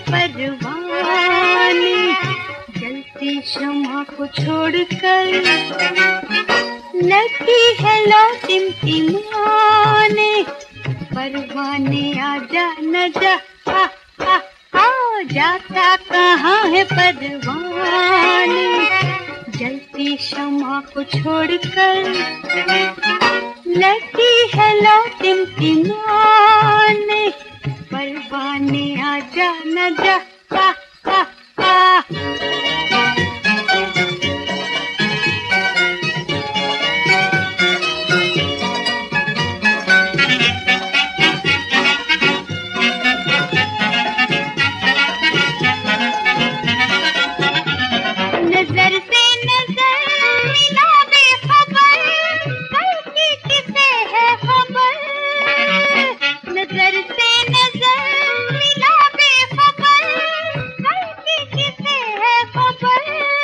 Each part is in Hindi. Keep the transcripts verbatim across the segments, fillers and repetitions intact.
परवाने, जलती शम्मा को छोड़कर लगी है लो टिमटिमाने। परवाने आजा न जा, आ, आ, आ, जाता कहाँ है परवाने, जलती शम्मा को छोड़कर लगी है लो टिमटिमाने। परवाने आजा न जा, आ, आ, आ। नजर से नजर मिला बेखबर, कल की किसे है खबर। नजर से नजर मिला बेखबर, कल की किसे है खबर।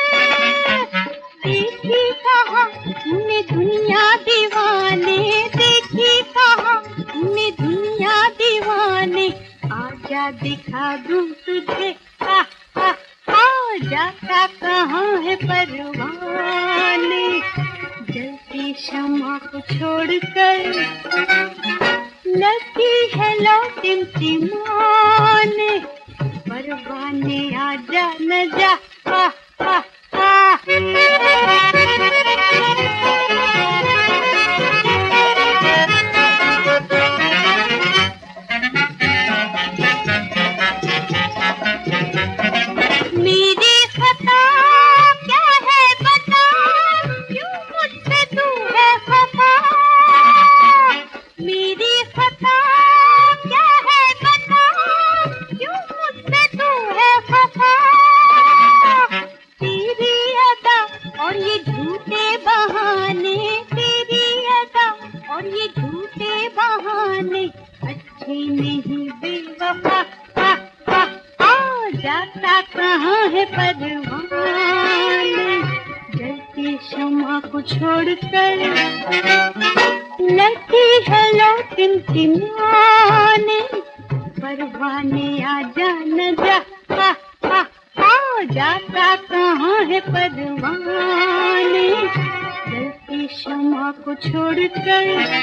देखी कहाँ तूने दुनिया दीवाने, देखी कहाँ तूने दुनिया दीवाने। आजा दिखा दूं तुझे, आ, आ, आ, जाता कहाँ है परवाने, जलती शम्मा को छोड़कर लगी है लो टिमटिमाने। परवाने आजा न जा, आ, आ, आ। मेरी खता क्या है बता, क्यों मुझसे तू है खफा। मेरी खता क्या है बता, क्यों मुझसे तू है खफा। तेरी अदा और ये झूठे बहाने, तेरी अदा और ये झूठे बहाने अच्छे नहीं बेवफा। आ, आ, आ, जाता कहाँ है परवाने, जलती शम्मा को छोड़कर लगी है लो टिमटिमाने। परवाने आजा न जा, आ, आ, आ, जाता कहाँ है परवाने, जलती शम्मा को छोड़कर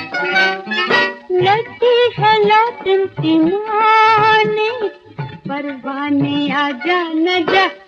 लगी है लो टिमटिमाने। परवाने आजा न जा।